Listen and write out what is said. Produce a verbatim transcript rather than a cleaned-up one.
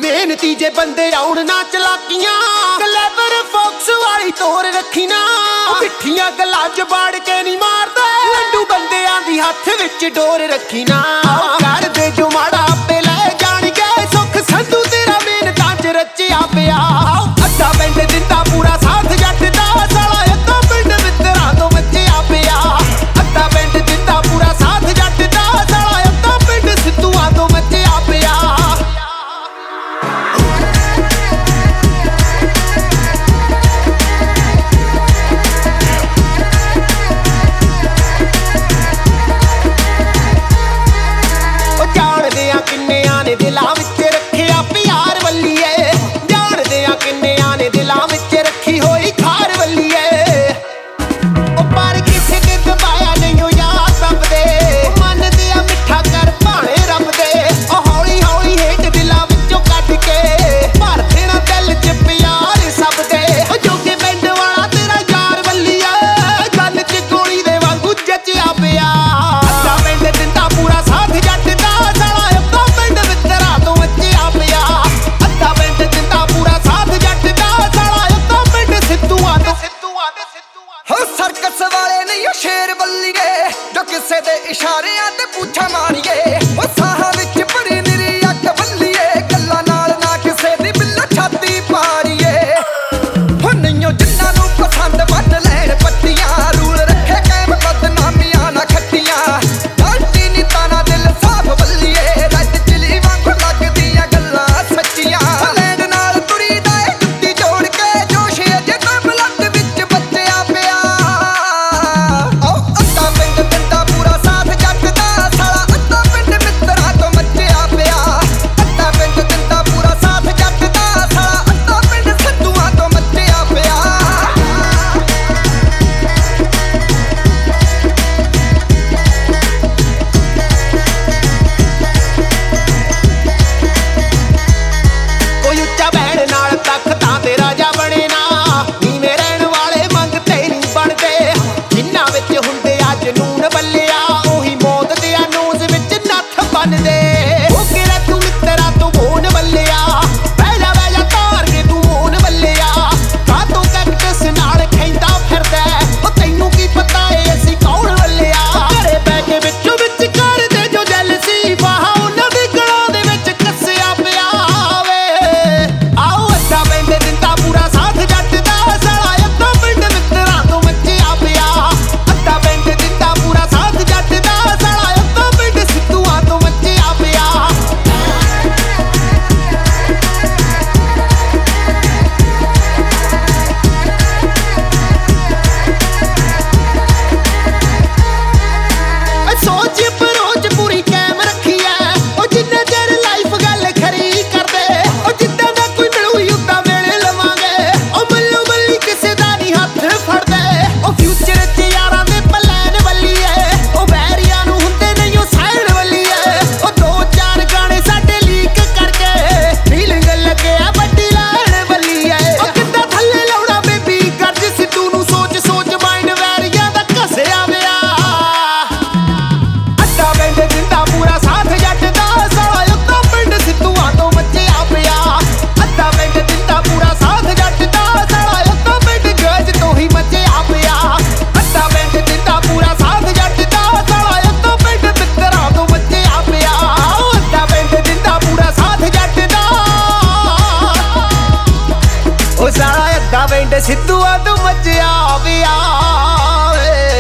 मेहनती जे बंदे आउण ना चलाकियां, क्लेवर फोक्स वाली तोर रखी ना। मिठियां गल्लां च बाड़ के नहीं मारदे, लड्डू बंदियां दी हत्थ विच डोर रखी ना। कर दे जो माड़ा आपे लै जाणगे, सुख संधू तेरा मेहनतां च रचिया पिया। अद्धा पिंड दिंदा पूरा साथ जट दा, साला अद्धा पिंड मित्तरां तो बचिया पिया। अद्धा पिंड दिंदा पूरा साथ जट दा, साला अद्धा पिंड सिद्धूआं तो बचिया पिया। जाणदे आ किन्नियां ने दिलां विच रखिया प्यार वल्लीए, जाणदे आ किन्नियां ने दिलां विच रखी होई खार वल्लीए। ओ पर किसे ते दबाया नहीं ओ यार सब दे, मनदे आ मिठा कर भाणे रब दे। ओ हौली हौली हेठ दिलां विचों कढ के भर देना दिल च प्यार सब दे। ओ जोगे पिंड वाला तेरा यार वल्लीए, गल च गोली दे वांगू जचिया पिया। अद्धा पिंड दिंदा पूरा साथ जट दा, साला अद्धा पिंड मित्तरां तो बचिया पिया। अद्धा पिंड दिंदा पूरा साथ जट दा, साला अद्धा पिंड सिद्धूआं तो सिद्धूआं ते सिद्धूआं। हो सर्कस वाले नहीं ओ शेर बल्लीए, जो किसे दे इशारियां ते पूछा मारीए। ओ साहां विच भरी निरी अग बल्लीए, गल्लां नाल ना किसे दी बिल्ला छाती पारीए। हो नईओ जिन्हां नूं पसंद बन लैण पट्टियां, रूल रखे कायम बदनामियां ना खट्टियां। गलती नी ताना दिल साफ बल्लीए, रज चिली वांगू लगदियां गल्लां सच्चियां। लैंड नाल तुरी दा ए जुत्ती जोड़ के, जोश अजे तां बलद विच बचिया पिया। ओ अद्धा पिंड दिंदा पूरा साथ जट दा, साला अद्धा पिंड मित्तरां तो मचिया पिया। अद्धा पिंड दिंदा पूरा साथ जट दा, साला अद्धा पिंड सिद्धूआं तो मचिया पिया। कोई उच्चा बैण नाल तख्तां ते राजा बणे ना, नीवें रहण वाले मंगते नहीं बनदे। जिन्हां विच हुंदे आ जनून बल्लिया, ओही मौत दे नोज विच नत्थ बनदे। ओ किहड़ा तू मित्तरा तू मोन बल्लिया, बैजा बैजा तार के तू मोन बल्लिया। कातों कैक्टस नाल खैंदा फिरदा, ओ तैनूं की पता ए असीं कौण बल्लिया। घरे बਹਿ के विचों विच करदे जो जैलसी, वाह उन्हां दी गਲਾਂ दे विच ਕੱਸਿਆ ਪਿਆ ਵੇ। आओ अद्धा पिंड दिंदा पूरा साथ जट दा, साला अद्धा पिंड मित्तरां तो बचिया पिया। अद्धा पिंड दिंदा पूरा साथ जट दा, साला अद्धा पिंड सिद्धूआं तो बचिया पिया। सोच परोच पूरी कैम रखी है, ओ जिन्ने चਿਰ लाइफ गल खरी करदे। ओ जिद्दां दा कोई मिलू उद्दां मिल लवांगे, ओ मल्लो मल्ली किसे दा नहीं हत्थ फड़दे। ओ फ्यूचर च यारां दे प्लान वल्लीए, ओ वैरियां नूं हुंदे नहीं ओ साइड वल्लीए। ओ दो चार गाने साडे लीक करके, फीलिंग लगਿਆ ਵੱਡੀ ਲੈਣ वल्लीए। ओ किद्दां थल्ले लाउणा बेबी गर्ज सिद्धू नूं, सोच सोच माइंड वैरियां दा ਘਸਿਆ ਵਿਆ। अद्धा पिंड दिंदा पूरा साथ जट दा, साला अद्धा पिंड सिद्धूआं तो बचिया पिया। अद्धा पिंड दिंदा पूरा साथ जट दा, साला अद्धा पिंड गज तो ही बचिया पिया। अद्धा पिंड दिंदा पूरा साथ जट दा, साला अद्धा पिंड मित्तरां तो बचिया पिया। अद्धा पिंड दिंदा पूरा साथ जट दा, ओ साला अद्धा पिंड सिद्धूआं तो बचिया पिया वे।